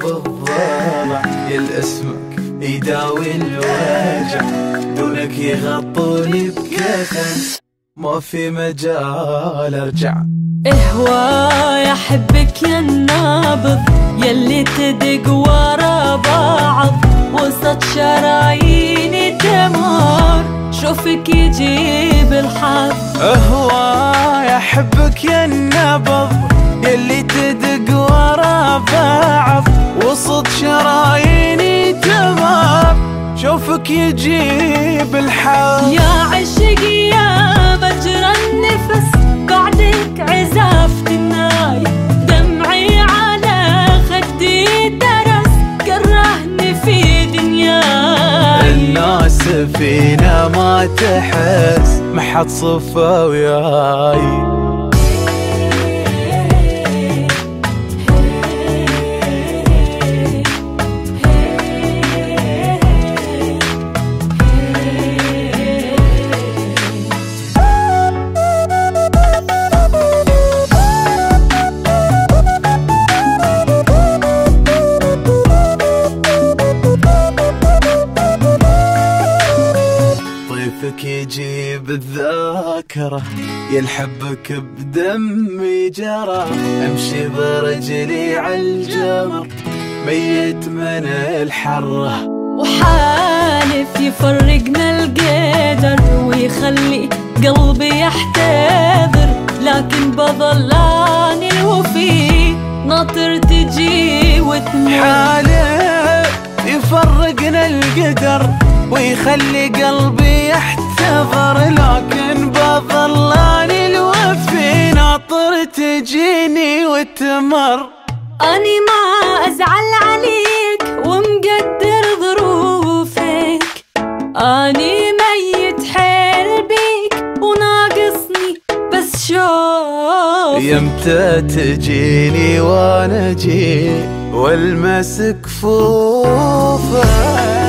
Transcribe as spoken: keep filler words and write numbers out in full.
بالضلع، يلاسمك يداوي الوجع، دونك يغطوني بكفن ما في مجال ارجع. اهواي احبك يا النابض يلي تدق ورا بعض، وسط شراييني تمر شوفك يجيب الحظ. اهواي احبك يا النبض يلي تدق ورا بعض، وسط شراييني تمر شوفك يجيب الحظ. يا عشقي يا مجرى النفس بعدك عزفت الناي، دمعي على خدي درس كرهني في دنياي. الناس فينا ما تحس محد صفا وياي. ضيفك يجيب الذاكرة يلحبك بدمي جرى، امشي برجلي عالجمر ميت من الحرة. وحالف يفرقنا القدر ويخلي قلبي يحتضر، لكن بظل اني الوفي ناطر تجي وتمر. حالف يفرقنا القدر ويخلي قلبي يحتضر، لكن بظل اني الوفي ناطر تجيني وتمر. اني ما ازعل عليك ومقدر ظروفك، اني ميت حيل بيك وناقصني بس شوفك. يمتى تجيني وانا اجي والمس كفوفك.